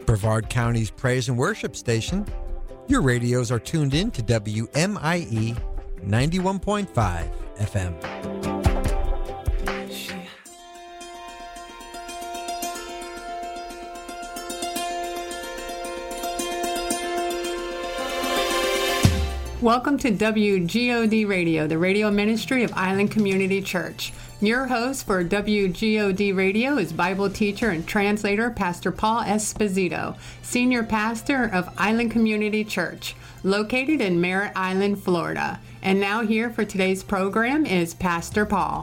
Brevard County's praise and worship station. Your radios are tuned in to WMIE 91.5 FM. Welcome to WGOD Radio, the radio ministry of Island Community Church. Your host for WGOD Radio is Bible teacher and translator Pastor Paul Esposito, senior pastor of Island Community Church, located in Merritt Island, Florida. And now here for today's program is Pastor Paul.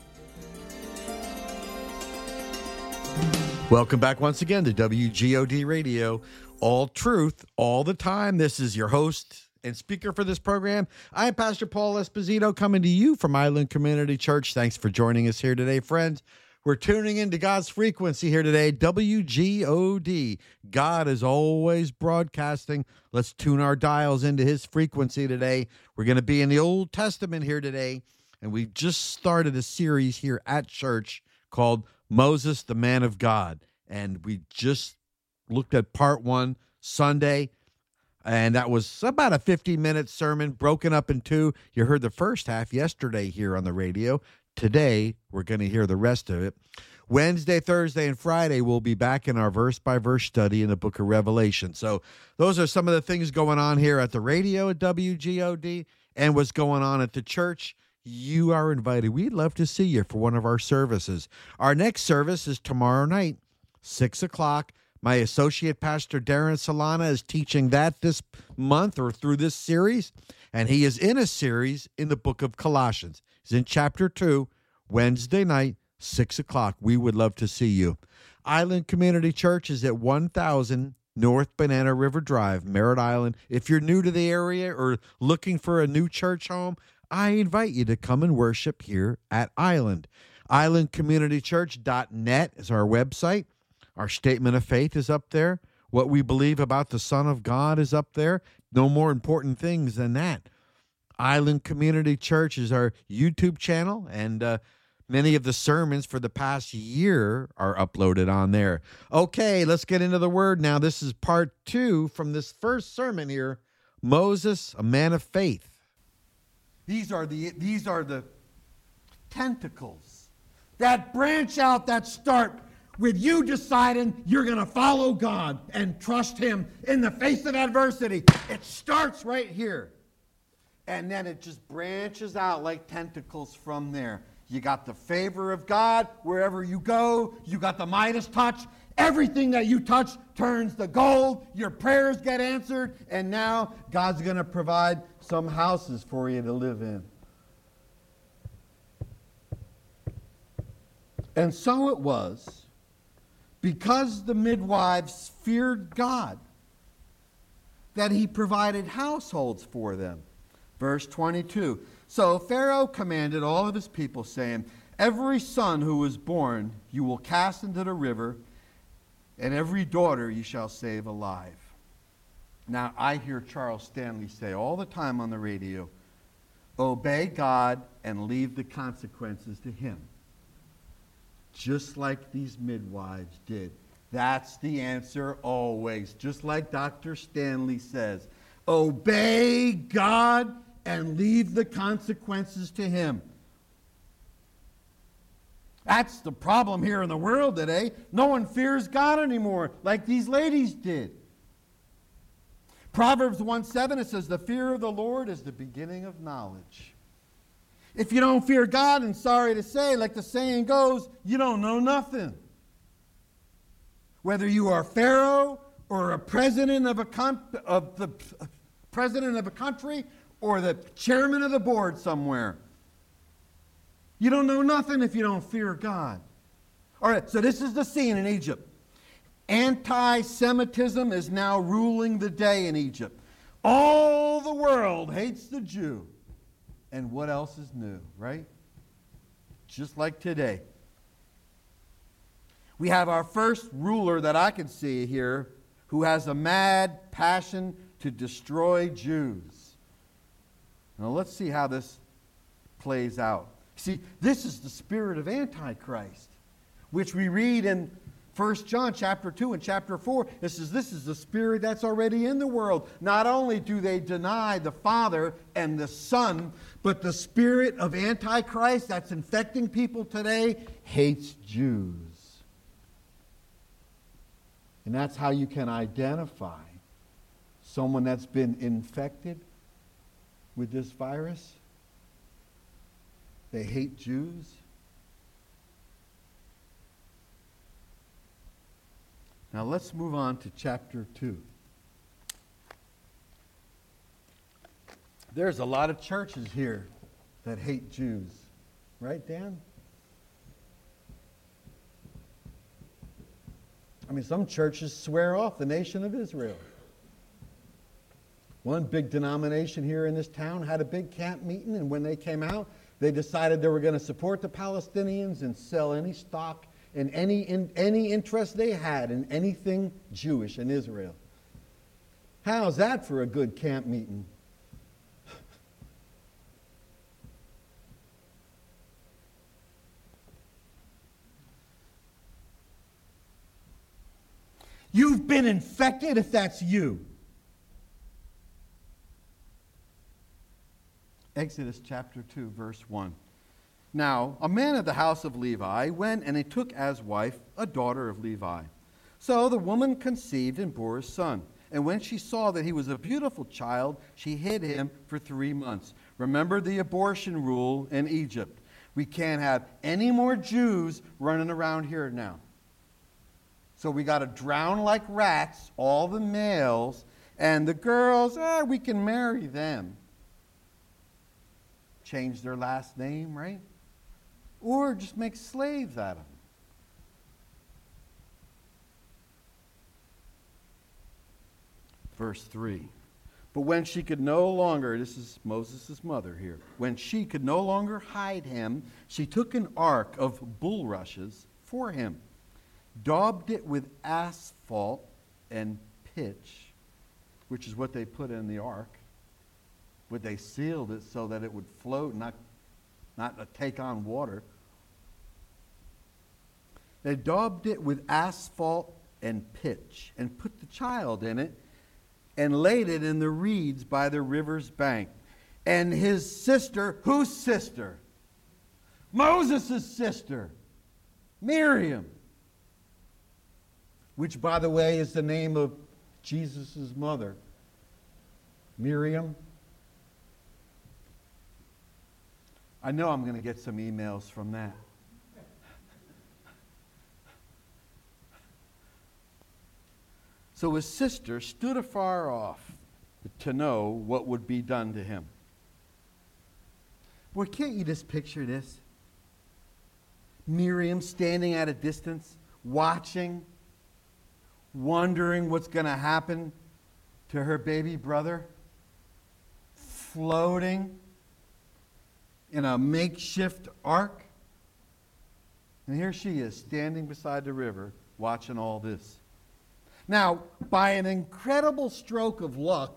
Welcome back once again to WGOD Radio, all truth, all the time. This is your host and speaker for this program. I'm Pastor Paul Esposito, coming to you from Island Community Church. Thanks for joining us here today, friends. We're tuning into God's frequency here today, WGOD. God is always broadcasting. Let's tune our dials into his frequency today. We're going to be in the Old Testament here today, and we just started a series here at church called Moses, the Man of God. And we just looked at part 1 Sunday, and that was about a 50-minute sermon broken up in 2. You heard the first half yesterday here on the radio. Today, we're going to hear the rest of it. Wednesday, Thursday, and Friday, we'll be back in our verse-by-verse study in the book of Revelation. So those are some of the things going on here at the radio at WGOD and what's going on at the church. You are invited. We'd love to see you for one of our services. Our next service is tomorrow night, 6 o'clock. My associate pastor, Darren Solana, is teaching that this month or through this series, and he is in a series in the book of Colossians. He's in chapter 2, Wednesday night, 6 o'clock. We would love to see you. Island Community Church is at 1000 North Banana River Drive, Merritt Island. If you're new to the area or looking for a new church home, I invite you to come and worship here at Island. IslandCommunityChurch.net is our website. Our statement of faith is up there. What we believe about the Son of God is up there. No more important things than that. Island Community Church is our YouTube channel, and many of the sermons for the past year are uploaded on there. Okay, let's get into the Word now. This is part 2 from this first sermon here, Moses, a man of faith. These are the tentacles that branch out, that start with you deciding you're going to follow God and trust him in the face of adversity. It starts right here. And then it just branches out like tentacles from there. You got the favor of God wherever you go. You got the Midas touch. Everything that you touch turns to gold. Your prayers get answered. And now God's going to provide some houses for you to live in. And so it was, because the midwives feared God, that he provided households for them. Verse 22, so Pharaoh commanded all of his people, saying, every son who is born you will cast into the river, and every daughter you shall save alive. Now, I hear Charles Stanley say all the time on the radio, obey God and leave the consequences to him. Just like these midwives did. That's the answer always. Just like Dr. Stanley says, obey God and leave the consequences to him. That's the problem here in the world today. No one fears God anymore like these ladies did. Proverbs 1:7, it says, the fear of the Lord is the beginning of knowledge. If you don't fear God, and sorry to say, like the saying goes, you don't know nothing. Whether you are Pharaoh or a president of the president of a country or the chairman of the board somewhere, you don't know nothing if you don't fear God. All right, so this is the scene in Egypt. Anti-Semitism is now ruling the day in Egypt. All the world hates the Jew. And what else is new, right? Just like today. We have our first ruler that I can see here who has a mad passion to destroy Jews. Now let's see how this plays out. See, this is the spirit of Antichrist, which we read in 1 John chapter 2 and chapter 4, it says this is the spirit that's already in the world. Not only do they deny the Father and the Son, but the spirit of Antichrist that's infecting people today hates Jews. And that's how you can identify someone that's been infected with this virus. They hate Jews. Now let's move on to chapter 2. There's a lot of churches here that hate Jews. Right, Dan? I mean, some churches swear off the nation of Israel. One big denomination here in this town had a big camp meeting, and when they came out, they decided they were going to support the Palestinians and sell any stock and any interest they had in anything Jewish in Israel. How's that for a good camp meeting? You've been infected if that's you. Exodus chapter 2, verse 1. Now, a man of the house of Levi went and he took as wife a daughter of Levi. So the woman conceived and bore a son. And when she saw that he was a beautiful child, she hid him for 3 months. Remember the abortion rule in Egypt. We can't have any more Jews running around here now. So we got to drown like rats, all the males, and the girls, we can marry them. Change their last name, right? Or just make slaves out of them. Verse 3. But when she could no longer, this is Moses' mother here, when she could no longer hide him, she took an ark of bulrushes for him, daubed it with asphalt and pitch, which is what they put in the ark. But they sealed it so that it would float, not take on water. They daubed it with asphalt and pitch and put the child in it and laid it in the reeds by the river's bank. And his sister, whose sister? Moses' sister, Miriam, which, by the way, is the name of Jesus' mother, Miriam. I know I'm going to get some emails from that. So his sister stood afar off to know what would be done to him. Boy, can't you just picture this? Miriam standing at a distance, watching, wondering what's going to happen to her baby brother, floating in a makeshift ark. And here she is, standing beside the river, watching all this. Now, by an incredible stroke of luck,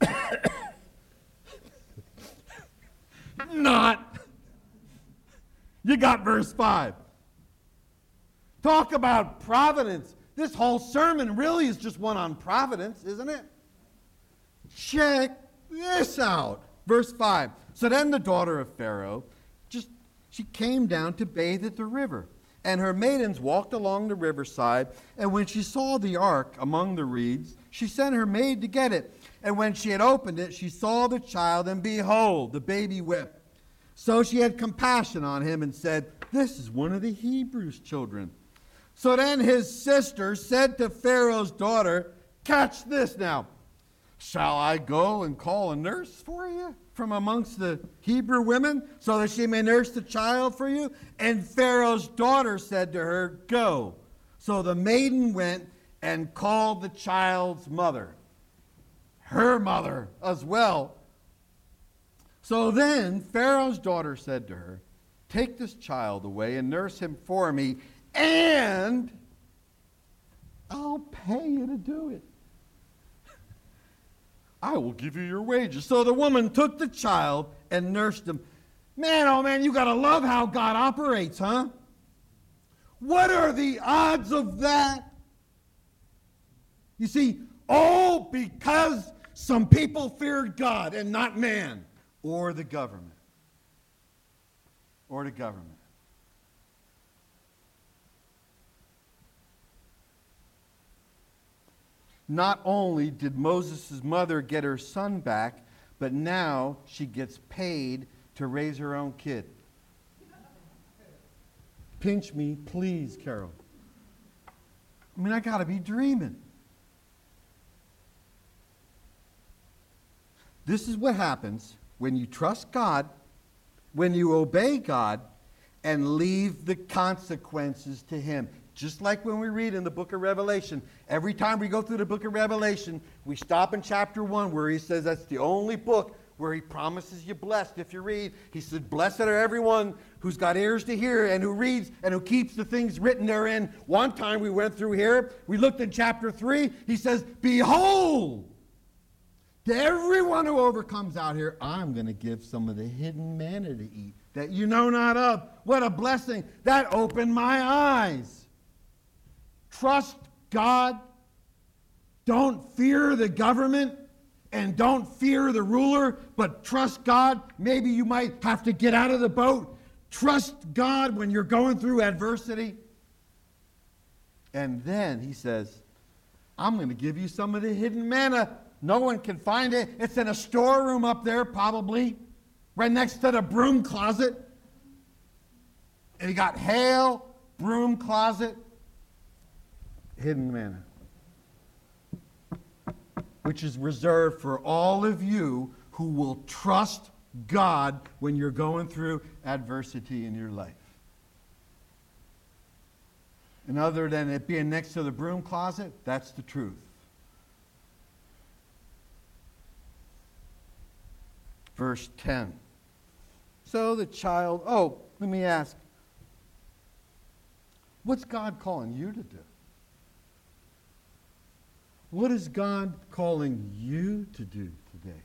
you got verse 5. Talk about providence. This whole sermon really is just one on providence, isn't it? Check this out. Verse 5. So then the daughter of Pharaoh, she came down to bathe at the river. And her maidens walked along the riverside. And when she saw the ark among the reeds, she sent her maid to get it. And when she had opened it, she saw the child, and behold, the baby wept. So she had compassion on him and said, "This is one of the Hebrews' children." So then his sister said to Pharaoh's daughter, "Catch this now. Shall I go and call a nurse for you from amongst the Hebrew women, so that she may nurse the child for you?" And Pharaoh's daughter said to her, "Go." So the maiden went and called the child's mother, her mother as well. So then Pharaoh's daughter said to her, "Take this child away and nurse him for me, and I'll pay you to do it. I will give you your wages." So the woman took the child and nursed him. Man, oh man, you got to love how God operates, huh? What are the odds of that? You see, all because some people feared God and not man or the government. Or the government. Not only did Moses' mother get her son back, but now she gets paid to raise her own kid. Pinch me, please, Carol. I mean, I got to be dreaming. This is what happens when you trust God, when you obey God, and leave the consequences to Him. Just like when we read in the book of Revelation. Every time we go through the book of Revelation, we stop in chapter 1 where he says that's the only book where he promises you blessed if you read. He said, blessed are everyone who's got ears to hear and who reads and who keeps the things written therein. One time we went through here, we looked in chapter 3, he says, behold, to everyone who overcomes out here, I'm going to give some of the hidden manna to eat that you know not of. What a blessing. That opened my eyes. Trust God. Don't fear the government and don't fear the ruler, but trust God. Maybe you might have to get out of the boat. Trust God when you're going through adversity. And then he says, I'm going to give you some of the hidden manna. No one can find it. It's in a storeroom up there, probably, right next to the broom closet. And you got hail, broom closet, hidden manna, which is reserved for all of you who will trust God when you're going through adversity in your life. And other than it being next to the broom closet, that's the truth. Verse 10. So the child, let me ask, what's God calling you to do? What is God calling you to do today?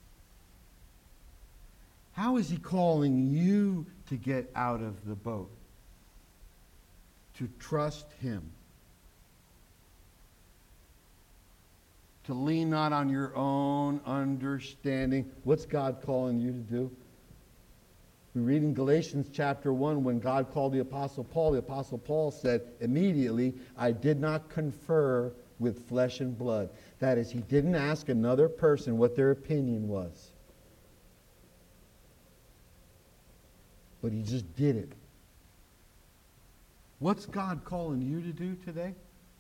How is He calling you to get out of the boat? To trust Him. To lean not on your own understanding. What's God calling you to do? We read in Galatians chapter 1, when God called the Apostle Paul said immediately, I did not confer with flesh and blood. That is, he didn't ask another person what their opinion was. But he just did it. What's God calling you to do today?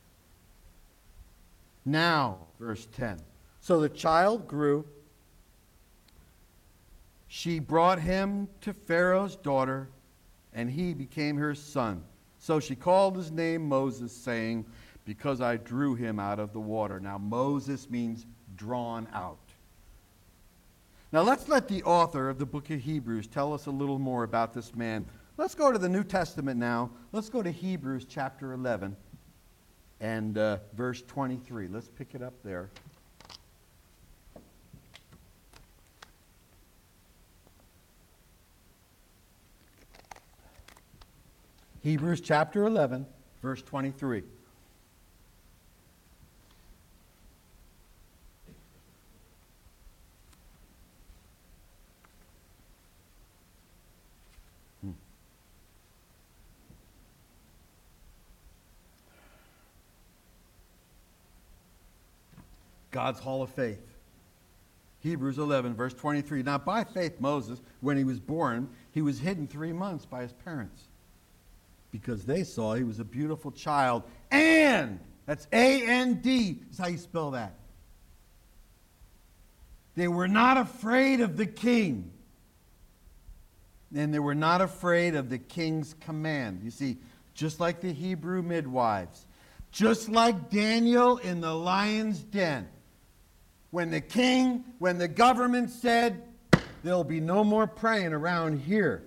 Now, verse 10. So the child grew. She brought him to Pharaoh's daughter, and he became her son. So she called his name Moses, saying, because I drew him out of the water. Now, Moses means drawn out. Now, let's let the author of the book of Hebrews tell us a little more about this man. Let's go to the New Testament now. Let's go to Hebrews chapter 11 and verse 23. Let's pick it up there. Hebrews chapter 11, verse 23. God's hall of faith. Hebrews 11, verse 23. Now, by faith, Moses, when he was born, he was hidden 3 months by his parents because they saw he was a beautiful child. And, that's A-N-D, is how you spell that. They were not afraid of the king. And they were not afraid of the king's command. You see, just like the Hebrew midwives, just like Daniel in the lion's den. When the government said, there'll be no more praying around here.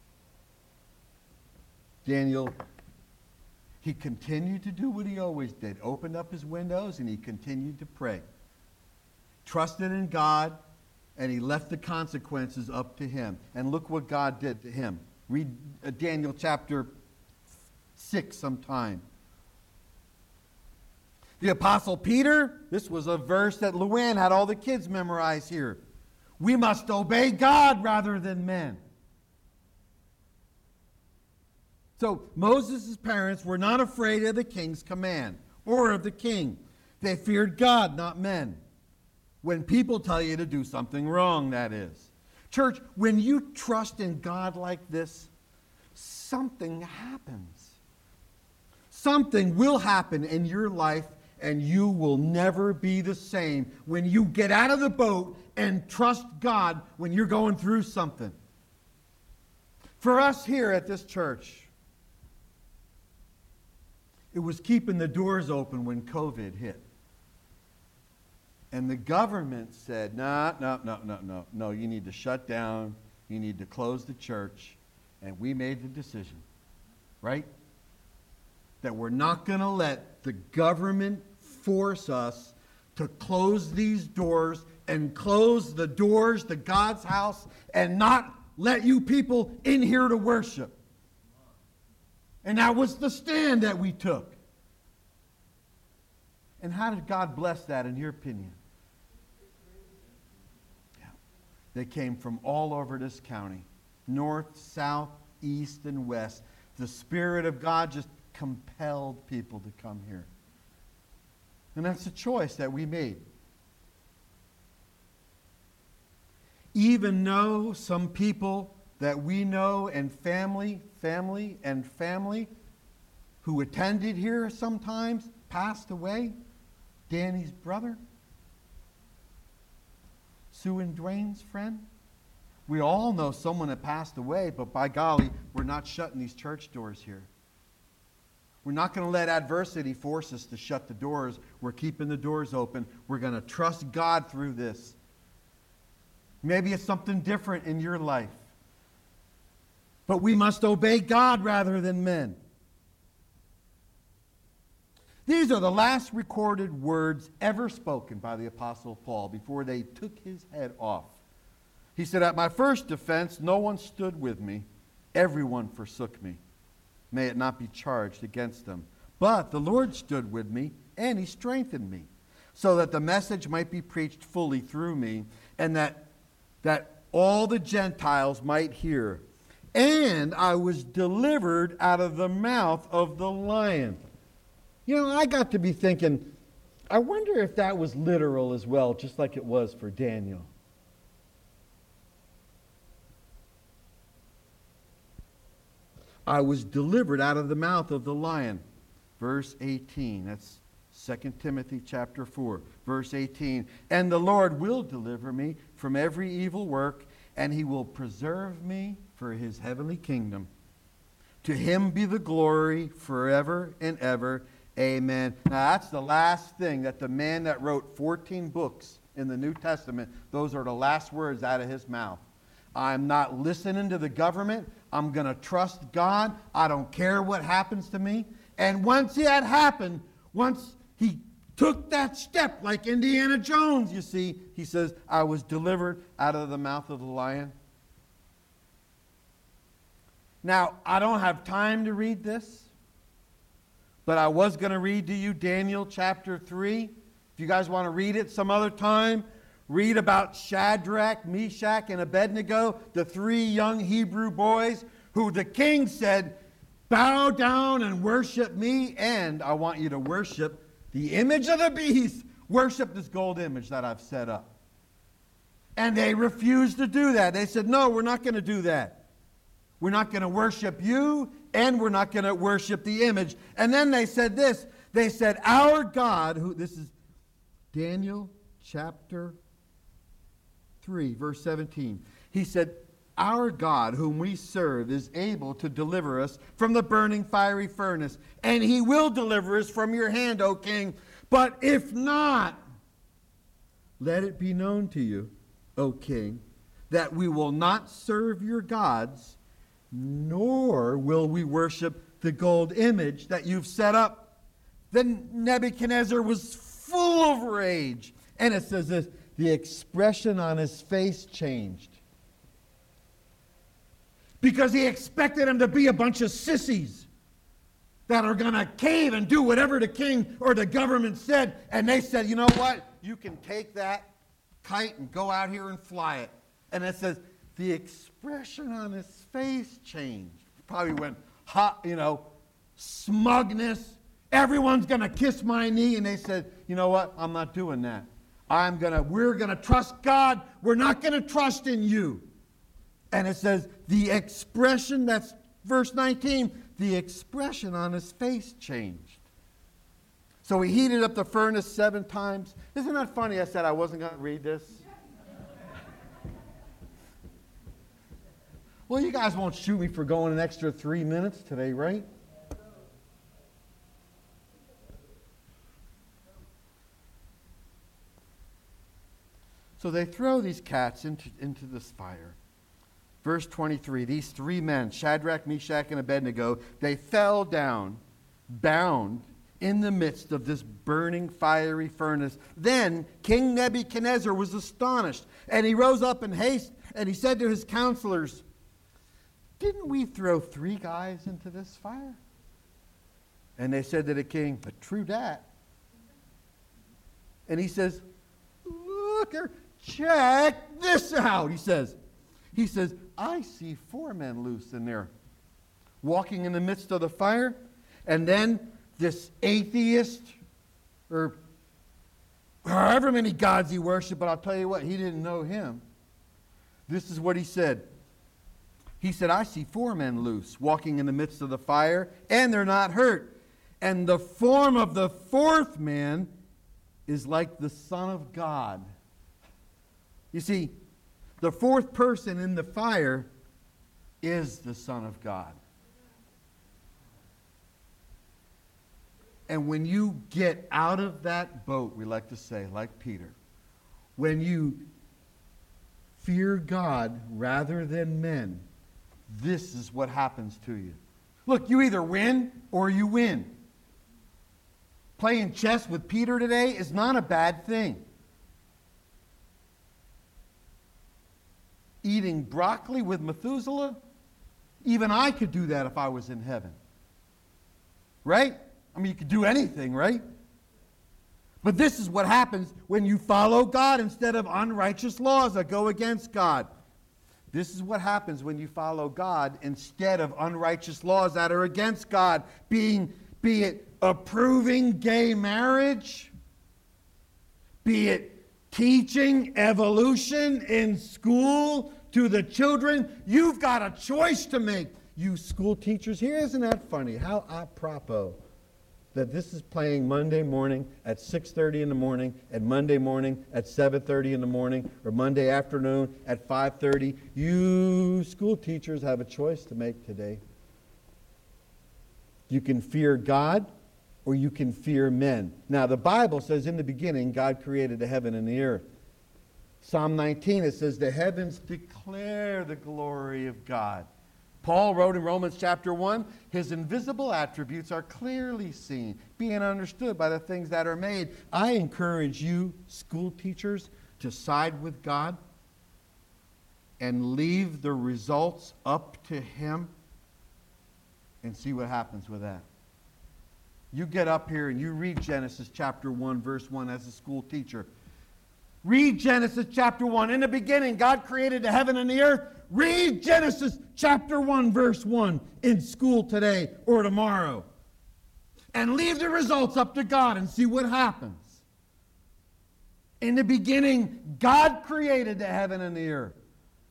Daniel, he continued to do what he always did. Opened up his windows and he continued to pray. Trusted in God, and he left the consequences up to him. And look what God did to him. Read Daniel chapter sick sometime. The Apostle Peter, this was a verse that Luann had all the kids memorize here. We must obey God rather than men. So Moses' parents were not afraid of the king's command or of the king. They feared God, not men. When people tell you to do something wrong, that is. Church, when you trust in God like this, something happens. Something will happen in your life, and you will never be the same when you get out of the boat and trust God when you're going through something. For us here at this church, it was keeping the doors open when COVID hit. And the government said, no, you need to shut down, you need to close the church. And we made the decision, right? That we're not going to let the government force us to close these doors and close the doors to God's house and not let you people in here to worship. And that was the stand that we took. And how did God bless that, in your opinion? Yeah. They came from all over this county, north, south, east, and west. The Spirit of God just compelled people to come here. And that's a choice that we made. Even though some people that we know and family who attended here sometimes passed away. Danny's brother, Sue and Dwayne's friend. We all know someone that passed away, but by golly, we're not shutting these church doors here. We're not going to let adversity force us to shut the doors. We're keeping the doors open. We're going to trust God through this. Maybe it's something different in your life. But we must obey God rather than men. These are the last recorded words ever spoken by the Apostle Paul before they took his head off. He said, "At my first defense, no one stood with me. Everyone forsook me. May it not be charged against them. But the Lord stood with me, and he strengthened me, so that the message might be preached fully through me, and that all the Gentiles might hear. And I was delivered out of the mouth of the lion." You know, I got to be thinking, I wonder if that was literal as well, just like it was for Daniel. I was delivered out of the mouth of the lion. Verse 18, that's 2 Timothy chapter 4, verse 18. "And the Lord will deliver me from every evil work, and he will preserve me for his heavenly kingdom. To him be the glory forever and ever. Amen." Now that's the last thing that the man that wrote 14 books in the New Testament, those are the last words out of his mouth. I'm not listening to the government. I'm going to trust God. I don't care what happens to me. And once that happened, once he took that step like Indiana Jones, you see, he says, I was delivered out of the mouth of the lion. Now, I don't have time to read this, but I was going to read to you Daniel chapter 3. If you guys want to read it some other time, read about Shadrach, Meshach, and Abednego, the 3 young Hebrew boys who the king said, "Bow down and worship me, and I want you to worship the image of the beast. Worship this gold image that I've set up." And they refused to do that. They said, "No, we're not going to do that. We're not going to worship you, and we're not going to worship the image." And then they said this. They said, "Our God," this is Daniel chapter 3, verse 17. He said, "Our God, whom we serve, is able to deliver us from the burning fiery furnace, and he will deliver us from your hand, O king. But if not, let it be known to you, O king, that we will not serve your gods, nor will we worship the gold image that you've set up." Then Nebuchadnezzar was full of rage. And it says this, the expression on his face changed. Because he expected them to be a bunch of sissies. that are going to cave and do whatever the king or the government said. And they said, you know what? You can take that kite and go out here and fly it. And it says, the expression on his face changed. Probably went hot, smugness. Everyone's going to kiss my knee. And they said, you know what? I'm not doing that. We're going to trust God. We're not going to trust in you. And it says, the expression, that's verse 19, the expression on his face changed. So he heated up the furnace 7 times. Isn't that funny? I said I wasn't going to read this. Well, you guys won't shoot me for going an extra 3 minutes today, right? So they throw these cats into this fire. Verse 23, these 3 men, Shadrach, Meshach, and Abednego, they fell down, bound, in the midst of this burning fiery furnace. Then King Nebuchadnezzar was astonished, and he rose up in haste, and he said to his counselors, didn't we throw 3 guys into this fire? And they said to the king, but true that. And he says, look here, check this out, he says, I see 4 men loose in there, walking in the midst of the fire. And then this atheist, or however many gods he worshiped, but I'll tell you what, he didn't know him. This is what he said. He said, I see 4 men loose, walking in the midst of the fire, and they're not hurt. And the form of the 4th man is like the Son of God. You see, the 4th person in the fire is the Son of God. And when you get out of that boat, we like to say, like Peter, when you fear God rather than men, this is what happens to you. Look, you either win or you win. Playing chess with Peter today is not a bad thing. Eating broccoli with Methuselah, even I could do that if I was in heaven. Right? I mean, you could do anything, right? But this is what happens when you follow God instead of unrighteous laws that go against God. This is what happens when you follow God instead of unrighteous laws that are against God, be it approving gay marriage, be it teaching evolution in school to the children. You've got a choice to make. You school teachers here, isn't that funny? How apropos that this is playing Monday morning at 6:30 in the morning, and Monday morning at 7:30 in the morning, or Monday afternoon at 5:30. You school teachers have a choice to make today. You can fear God or you can fear men. Now, the Bible says in the beginning, God created the heaven and the earth. Psalm 19, it says, the heavens declare the glory of God. Paul wrote in Romans chapter 1, his invisible attributes are clearly seen, being understood by the things that are made. I encourage you, school teachers, to side with God and leave the results up to Him and see what happens with that. You get up here and you read Genesis chapter 1, verse 1 as a school teacher. Read Genesis chapter 1. In the beginning, God created the heaven and the earth. Read Genesis chapter 1, verse 1 in school today or tomorrow. And leave the results up to God and see what happens. In the beginning, God created the heaven and the earth.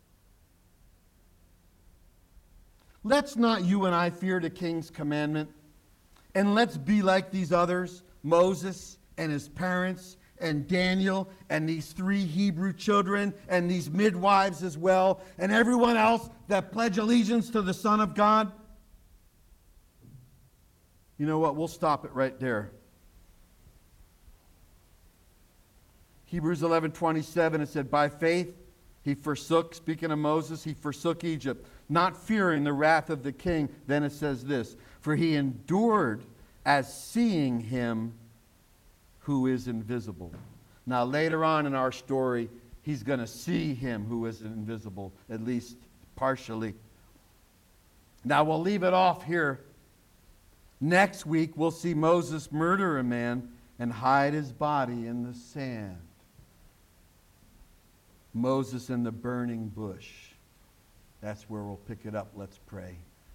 Let's not, you and I, fear the king's commandment. And let's be like these others, Moses and his parents, and Daniel, and these 3 Hebrew children, and these midwives as well, and everyone else that pledge allegiance to the Son of God. You know what? We'll stop it right there. Hebrews 11:27, it said, by faith he forsook, speaking of Moses, he forsook Egypt, not fearing the wrath of the king. Then it says this, for he endured as seeing him who is invisible. Now later on in our story, he's going to see him who is invisible, at least partially. Now we'll leave it off here Next week, we'll see Moses murder a man and hide his body in the sand. Moses in the burning bush. That's where we'll pick it up. Let's pray.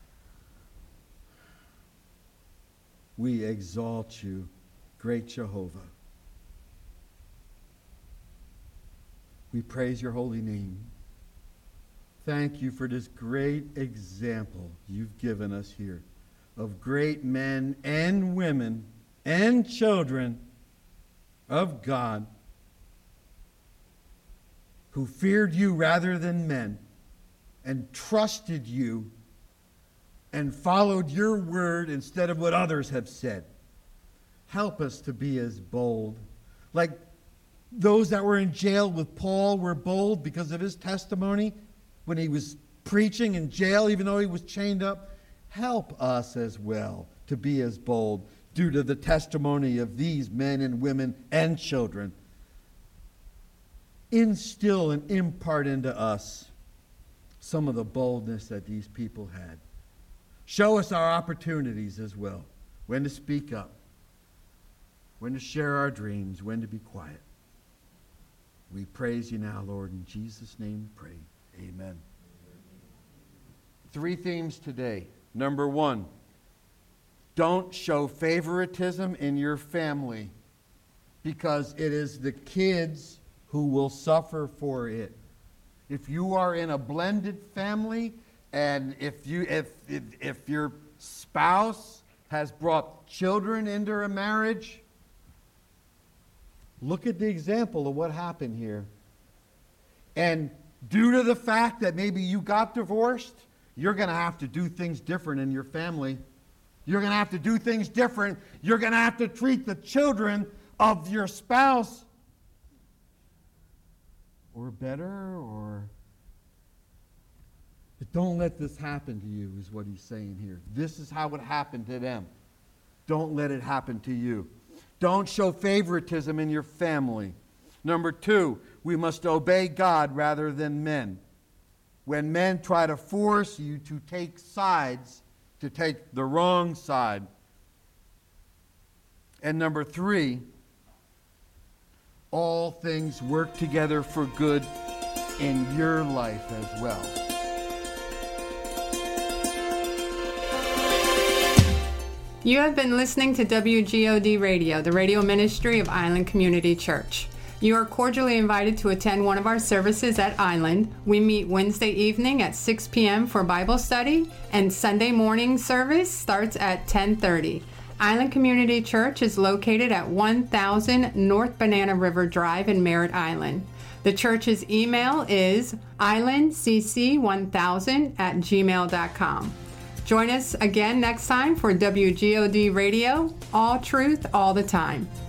We exalt you, great Jehovah. We praise your holy name. Thank you for this great example you've given us here of great men and women and children of God who feared you rather than men and trusted you and followed your word instead of what others have said. Help us to be as bold. Like those that were in jail with Paul were bold because of his testimony when he was preaching in jail, even though he was chained up. Help us as well to be as bold due to the testimony of these men and women and children. Instill and impart into us some of the boldness that these people had. Show us our opportunities as well. When to speak up. When to share our dreams. When to be quiet. We praise you now, Lord. In Jesus' name we pray. Amen. 3 themes today. Number 1, don't show favoritism in your family because it is the kids who will suffer for it. If you are in a blended family and if your spouse has brought children into a marriage, look at the example of what happened here. And due to the fact that maybe you got divorced, you're going to have to do things different in your family. You're going to have to do things different. You're going to have to treat the children of your spouse or better, or... But don't let this happen to you, is what he's saying here. This is how it happened to them. Don't let it happen to you. Don't show favoritism in your family. Number 2, we must obey God rather than men. When men try to force you to take sides, to take the wrong side. And number 3, all things work together for good in your life as well. You have been listening to WGOD Radio, the radio ministry of Island Community Church. You are cordially invited to attend one of our services at Island. We meet Wednesday evening at 6 p.m. for Bible study, and Sunday morning service starts at 10:30. Island Community Church is located at 1000 North Banana River Drive in Merritt Island. The church's email is islandcc1000@gmail.com. Join us again next time for WGOD Radio, all truth, all the time.